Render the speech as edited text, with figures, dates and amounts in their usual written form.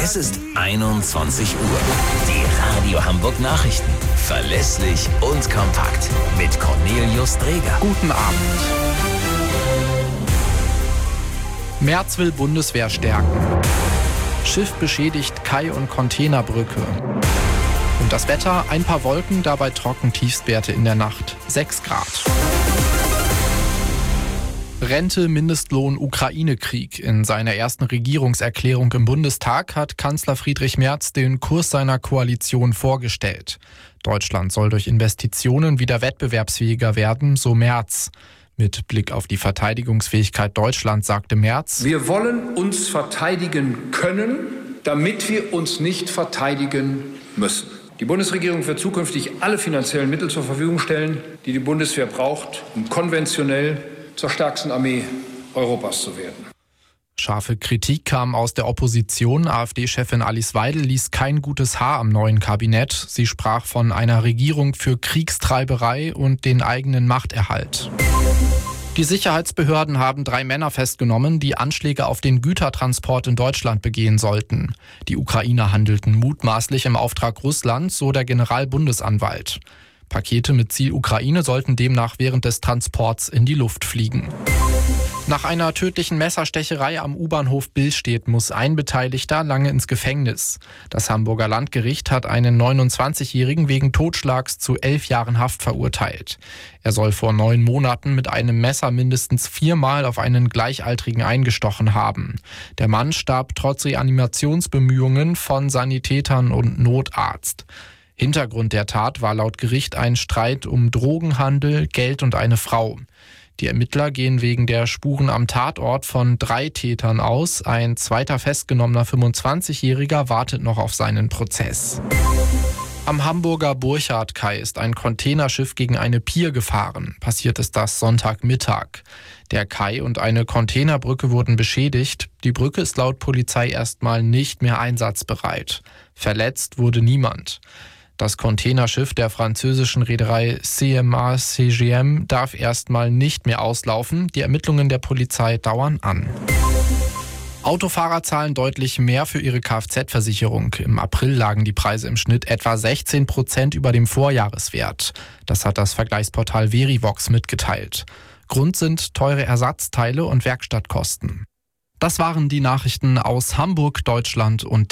Es ist 21 Uhr. Die Radio Hamburg Nachrichten. Verlässlich und kompakt. Mit Cornelius Dreger. Guten Abend. Merz will Bundeswehr stärken. Schiff beschädigt Kai- und Containerbrücke. Und das Wetter, ein paar Wolken, dabei trocken, Tiefstwerte in der Nacht. 6 Grad. Rente, Mindestlohn, Ukraine-Krieg. In seiner ersten Regierungserklärung im Bundestag hat Kanzler Friedrich Merz den Kurs seiner Koalition vorgestellt. Deutschland soll durch Investitionen wieder wettbewerbsfähiger werden, so Merz. Mit Blick auf die Verteidigungsfähigkeit Deutschlands sagte Merz: Wir wollen uns verteidigen können, damit wir uns nicht verteidigen müssen. Die Bundesregierung wird zukünftig alle finanziellen Mittel zur Verfügung stellen, die die Bundeswehr braucht, um konventionell zur stärksten Armee Europas zu werden. Scharfe Kritik kam aus der Opposition. AfD-Chefin Alice Weidel ließ kein gutes Haar am neuen Kabinett. Sie sprach von einer Regierung für Kriegstreiberei und den eigenen Machterhalt. Die Sicherheitsbehörden haben 3 Männer festgenommen, die Anschläge auf den Gütertransport in Deutschland begehen sollten. Die Ukrainer handelten mutmaßlich im Auftrag Russlands, so der Generalbundesanwalt. Pakete mit Ziel Ukraine sollten demnach während des Transports in die Luft fliegen. Nach einer tödlichen Messerstecherei am U-Bahnhof Billstedt muss ein Beteiligter lange ins Gefängnis. Das Hamburger Landgericht hat einen 29-Jährigen wegen Totschlags zu 11 Jahren Haft verurteilt. Er soll vor 9 Monaten mit einem Messer mindestens 4-mal auf einen Gleichaltrigen eingestochen haben. Der Mann starb trotz Reanimationsbemühungen von Sanitätern und Notarzt. Hintergrund der Tat war laut Gericht ein Streit um Drogenhandel, Geld und eine Frau. Die Ermittler gehen wegen der Spuren am Tatort von 3 Tätern aus. Ein zweiter festgenommener 25-Jähriger wartet noch auf seinen Prozess. Am Hamburger Burchardkai ist ein Containerschiff gegen eine Pier gefahren. Passiert ist das Sonntagmittag. Der Kai und eine Containerbrücke wurden beschädigt. Die Brücke ist laut Polizei erstmal nicht mehr einsatzbereit. Verletzt wurde niemand. Das Containerschiff der französischen Reederei CMA-CGM darf erstmal nicht mehr auslaufen. Die Ermittlungen der Polizei dauern an. Autofahrer zahlen deutlich mehr für ihre Kfz-Versicherung. Im April lagen die Preise im Schnitt etwa 16% über dem Vorjahreswert. Das hat das Vergleichsportal Verivox mitgeteilt. Grund sind teure Ersatzteile und Werkstattkosten. Das waren die Nachrichten aus Hamburg, Deutschland und